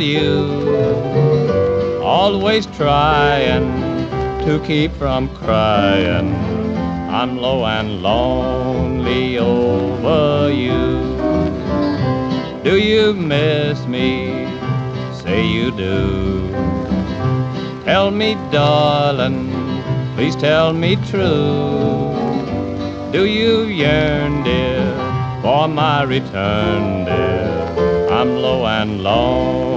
you, always trying to keep from crying. I'm low and lonely over you. Do you miss me? Say you do. Tell me, darling, please tell me true. Do you yearn, dear, for my return, dear? I'm low and lonely.